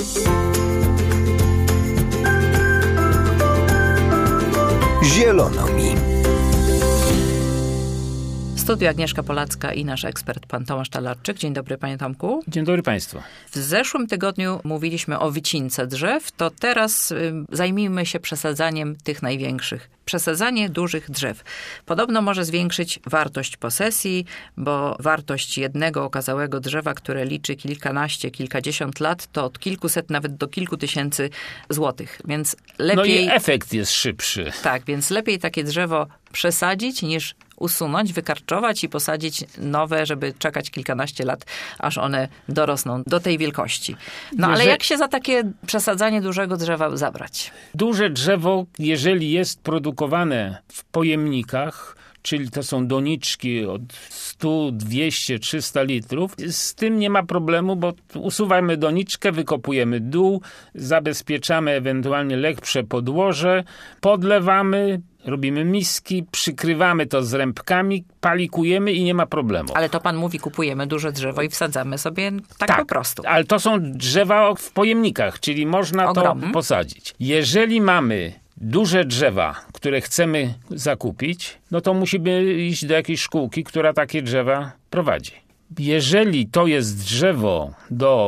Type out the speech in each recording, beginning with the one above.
Zielono mi. W studiu Agnieszka Polacka i nasz ekspert, pan Tomasz Talarczyk. Dzień dobry, panie Tomku. Dzień dobry państwu. W zeszłym tygodniu mówiliśmy o wycince drzew, to teraz zajmijmy się przesadzaniem tych największych. Przesadzanie dużych drzew. Podobno może zwiększyć wartość posesji, bo wartość jednego okazałego drzewa, które liczy kilkanaście, kilkadziesiąt lat, to od kilkuset nawet do kilku tysięcy złotych. Więc lepiej... No i efekt jest szybszy. Tak, więc lepiej takie drzewo przesadzić niż usunąć, wykarczować i posadzić nowe, żeby czekać kilkanaście lat, aż one dorosną do tej wielkości. No ale jak się za takie przesadzanie dużego drzewa zabrać? Duże drzewo, jeżeli jest produkowane w pojemnikach, czyli to są doniczki od 100, 200, 300 litrów. Z tym nie ma problemu, bo usuwamy doniczkę, wykopujemy dół, zabezpieczamy ewentualnie leksze podłoże, podlewamy, robimy miski, przykrywamy to zrębkami, palikujemy i nie ma problemu. Ale to pan mówi, kupujemy duże drzewo i wsadzamy sobie tak po prostu. Ale to są drzewa w pojemnikach, czyli można to posadzić. Jeżeli mamy duże drzewa, które chcemy zakupić, no to musimy iść do jakiejś szkółki, która takie drzewa prowadzi. Jeżeli to jest drzewo do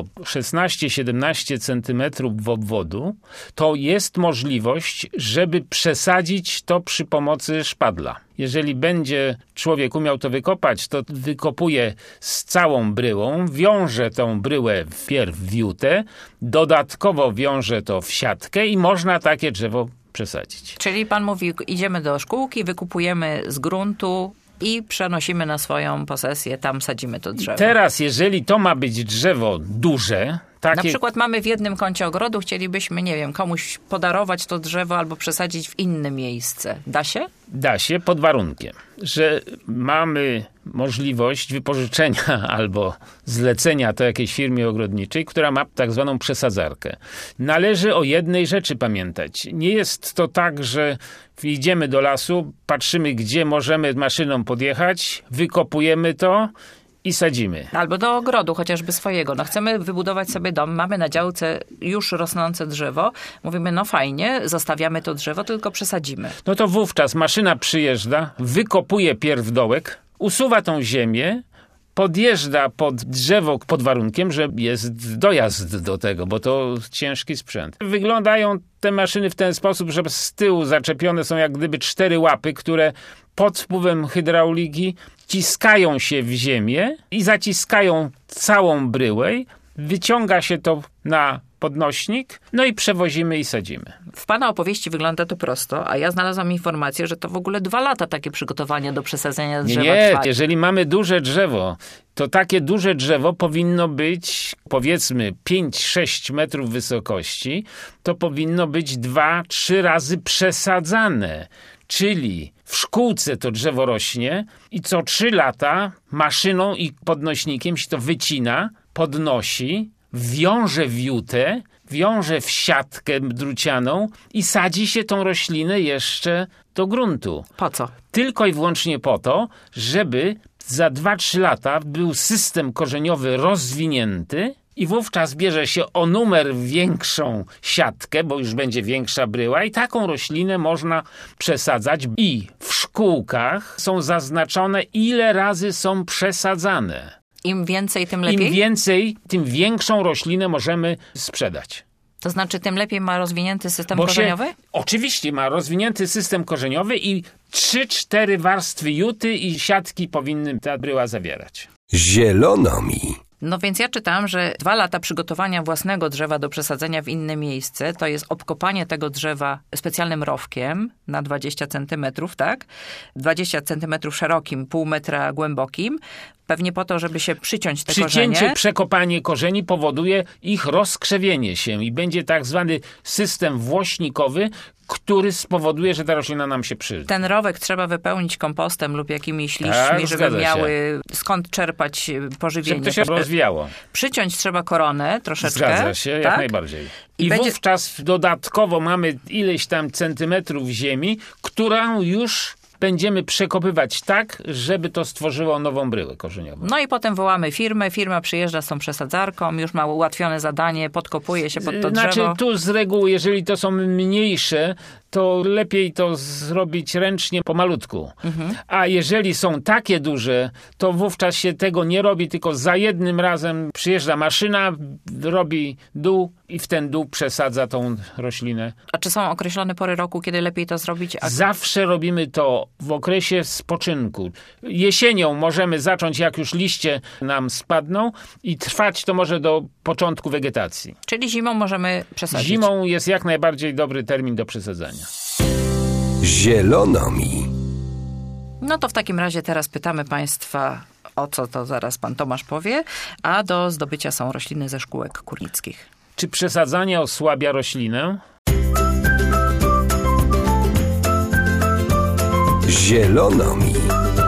16-17 cm w obwodu, to jest możliwość, żeby przesadzić to przy pomocy szpadla. Jeżeli będzie człowiek umiał to wykopać, to wykopuje z całą bryłą, wiąże tą bryłę wpierw w wiutę, dodatkowo wiąże to w siatkę i można takie drzewo przesadzić. Czyli pan mówi, idziemy do szkółki, wykupujemy z gruntu i przenosimy na swoją posesję, tam sadzimy to drzewo. Teraz, jeżeli to ma być drzewo duże, takie... Na przykład mamy w jednym kącie ogrodu, chcielibyśmy, nie wiem, komuś podarować to drzewo albo przesadzić w inne miejsce. Da się? Da się, pod warunkiem, że mamy możliwość wypożyczenia albo zlecenia to jakiejś firmie ogrodniczej, która ma tak zwaną przesadzarkę. Należy o jednej rzeczy pamiętać. Nie jest to tak, że idziemy do lasu, patrzymy, gdzie możemy maszyną podjechać, wykopujemy to i sadzimy. Albo do ogrodu, chociażby swojego. No chcemy wybudować sobie dom, mamy na działce już rosnące drzewo. Mówimy, no fajnie, zostawiamy to drzewo, tylko przesadzimy. No to wówczas maszyna przyjeżdża, wykopuje pierw dołek, usuwa tą ziemię, podjeżdża pod drzewo pod warunkiem, że jest dojazd do tego, bo to ciężki sprzęt. Wyglądają te maszyny w ten sposób, że z tyłu zaczepione są jak gdyby 4 łapy, które pod wpływem hydrauliki ciskają się w ziemię i zaciskają całą bryłę. Wyciąga się to na podnośnik, no i przewozimy i sadzimy. W pana opowieści wygląda to prosto, a ja znalazłam informację, że to w ogóle 2 lata takie przygotowania do przesadzenia drzewa trwa. Nie, jeżeli mamy duże drzewo, to takie duże drzewo powinno być, powiedzmy, 5-6 metrów wysokości, to powinno być 2-3 razy przesadzane. Czyli w szkółce to drzewo rośnie i co 3 lata maszyną i podnośnikiem się to wycina, podnosi, wiąże w wiutę, wiąże w siatkę drucianą i sadzi się tą roślinę jeszcze do gruntu. Po co? Tylko i wyłącznie po to, żeby za 2-3 lata był system korzeniowy rozwinięty i wówczas bierze się o numer większą siatkę, bo już będzie większa bryła i taką roślinę można przesadzać. I w szkółkach są zaznaczone, ile razy są przesadzane. Im więcej, tym lepiej? Im więcej, tym większą roślinę możemy sprzedać. To znaczy, tym lepiej ma rozwinięty system korzeniowy? Oczywiście ma rozwinięty system korzeniowy i 3-4 warstwy juty i siatki powinny ta bryła zawierać. Zielono mi. No więc ja czytałam, że 2 lata przygotowania własnego drzewa do przesadzenia w inne miejsce, to jest obkopanie tego drzewa specjalnym rowkiem na 20 centymetrów, tak? 20 centymetrów szerokim, pół metra głębokim. Pewnie po to, żeby się przyciąć te korzenie. Przycięcie, przekopanie korzeni powoduje ich rozkrzewienie się i będzie tak zwany system włośnikowy, który spowoduje, że ta roślina nam się przyda. Ten rowek trzeba wypełnić kompostem lub jakimiś liśćmi, żeby miały skąd czerpać pożywienie. Żeby to się rozwijało. Przyciąć trzeba koronę troszeczkę. Zgadza się, tak? jak najbardziej. I wówczas dodatkowo mamy ileś tam centymetrów ziemi, którą już będziemy przekopywać tak, żeby to stworzyło nową bryłę korzeniową. No i potem wołamy firma przyjeżdża z tą przesadzarką, już ma ułatwione zadanie, podkopuje się pod to drzewo. Znaczy tu z reguły, jeżeli to są mniejsze, to lepiej to zrobić ręcznie pomalutku. A jeżeli są takie duże, to wówczas się tego nie robi, tylko za jednym razem przyjeżdża maszyna, robi dół i w ten dół przesadza tą roślinę. A czy są określone pory roku, kiedy lepiej to zrobić? Zawsze robimy to w okresie spoczynku. Jesienią możemy zacząć, jak już liście nam spadną i trwać to może do początku wegetacji. Czyli zimą możemy przesadzić? Zimą jest jak najbardziej dobry termin do przesadzania. Zielono mi. No to w takim razie teraz pytamy Państwa, o co to zaraz Pan Tomasz powie, a do zdobycia są rośliny ze szkółek kurnickich. Czy przesadzanie osłabia roślinę? Zielono mi.